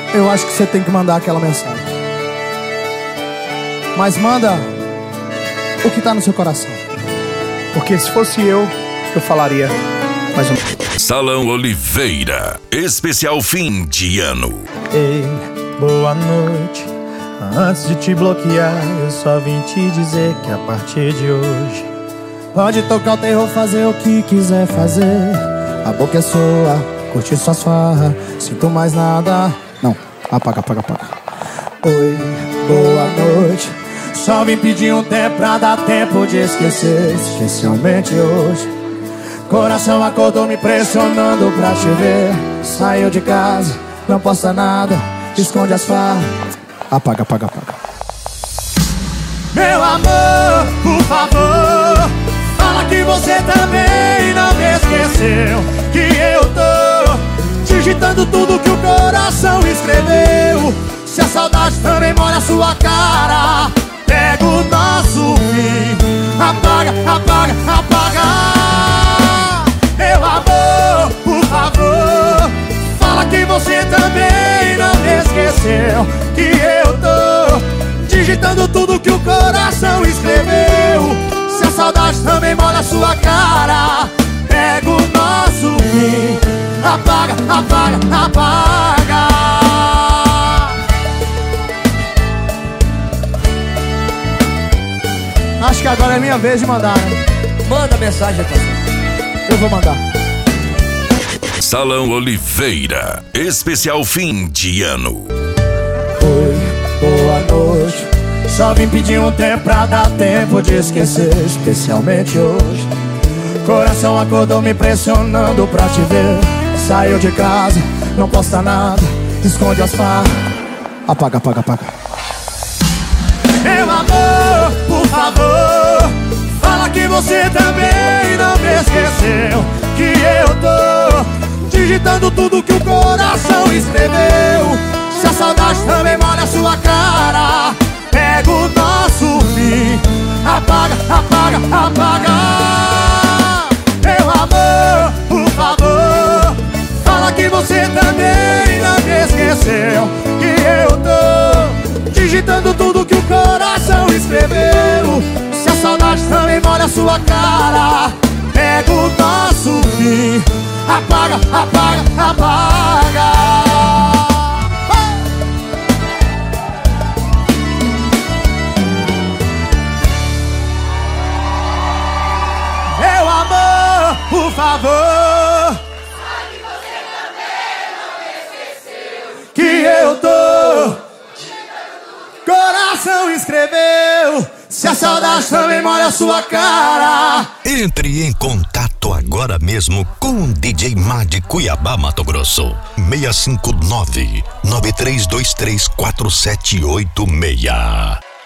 eu acho que você tem que mandar aquela mensagem. Mas manda o que tá no seu coração. Porque se fosse eu falaria mais um. Salão Oliveira, especial fim de ano. Ei, boa noite. Antes de te bloquear, eu só vim te dizer que a partir de hoje pode tocar o terror, fazer o que quiser fazer. A boca é sua, curtir suas farras. Sinto mais nada. Não, apaga. Oi, boa noite. Só vim pedir um tempo pra dar tempo de esquecer. Especialmente hoje. Coração acordou me pressionando pra te ver. Saiu de casa, não posta nada, esconde as farras. Apaga. Meu amor, por favor, fala que você também não me esqueceu. Que eu tô digitando tudo que o coração escreveu. Se a saudade também molha a sua cara, pega o nosso fim. Apaga. Meu amor, por favor, fala que você também não me esqueceu. Que eu tô digitando tudo que o coração escreveu. Se a saudade também molha a sua cara, pega o nosso fim. Apaga. Acho que agora é minha vez de mandar, né? Manda mensagem, pastor. Eu vou mandar. Salão Oliveira, especial fim de ano. Oi, boa noite. Só vim pedir um tempo pra dar tempo de esquecer. Especialmente hoje. Coração acordou me pressionando pra te ver. Saiu de casa, não posta nada, esconde as farras. Apaga. Meu amor, por favor, fala que você também não me esqueceu. Que eu tô digitando tudo que o coração escreveu. Se a saudade também molha a sua cara, pega o nosso fim. Apaga. Meu amor, por favor, fala que você também não me esqueceu. Que eu tô digitando tudo que o coração escreveu. Se a saudade também molha a sua cara, pega o nosso fim. Apaga. Meu amor, por favor, Sabe que você também não me esqueceu. que eu tô coração escreveu. Se a saudade também molha a sua cara. Entre em contato agora mesmo com o DJ Má de Cuiabá, Mato Grosso. 659-9323-4786.